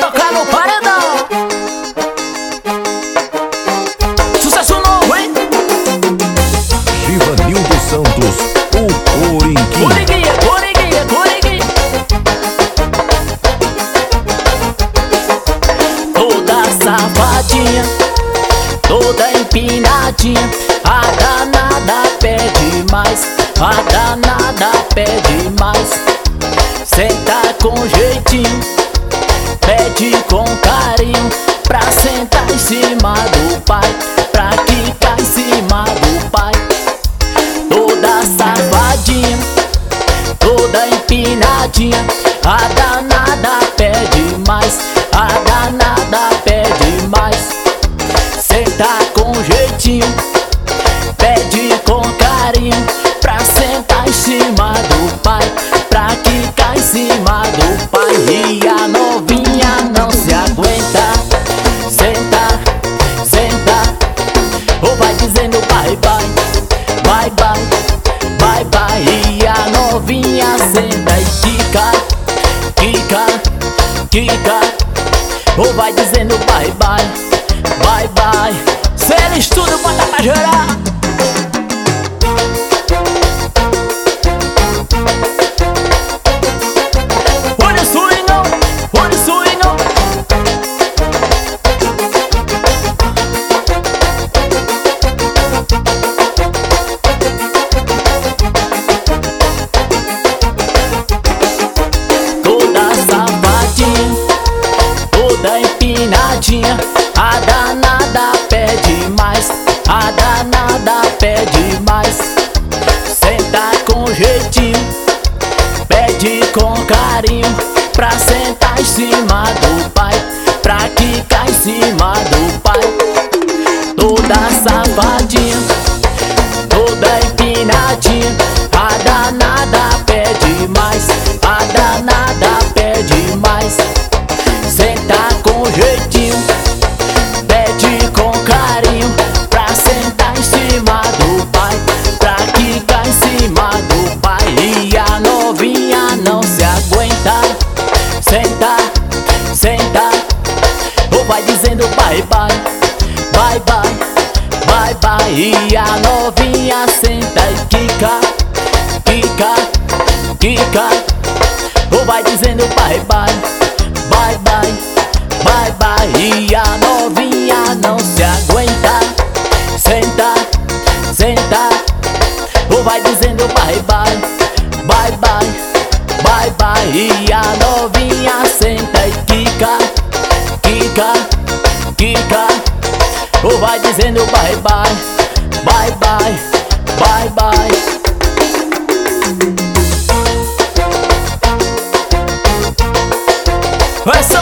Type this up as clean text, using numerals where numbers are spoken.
tocar no paredão. Sucesso novo, hein? Givanildo Santos, o Coringuinho. Coringuinha, Coringuinha, Coringuinha. Toda safadinha, toda empinadinha, a danada pede mais, a danada pede mais. Senta com jeitinho, pede com carinho, pra sentar em cima do pai, pra quicar em cima do pai. Toda safadinha, toda empinadinha, a danada pede mais, a danada pede mais. Senta com jeitinho, pede com carinho, pra sentar em cima do pai, pra quicar em cima do pai. E a novinha não se aguenta, senta, senta, ou vai dizendo bye bye, bye bye, bye bye. E a novinha senta e quica, quica, quica, ou vai dizendo bye bye, bye bye. Se eles tudo bota pra gerar. Olha o swingão, olha o swingão. Toda safadinha, toda empinadinha, a danada pede mais, a danada pede mais. Senta com jeitinho, pede com carinho, pra sentar em cima do pai, pra quicar em cima do pai. Toda safadinha, toda empinadinha, a danada pede mais, a danada pede mais. Senta com jeitinho, pede com carinho, pra sentar em cima do pai, pra quicar em cima do pai. E a novinha não se aguenta, senta, senta, ou vai dizendo bye bye, bye bye, bye bye. E a novinha senta e quica, quica, quica, ou vai dizendo bye bye, bye bye, bye bye. E a novinha não se aguenta, senta, senta, ou vai dizendo bye bye, bye bye, bye bye. E a novinha senta e quica, quica, quica, ou vai dizendo bye bye, bye bye, bye bye. Essa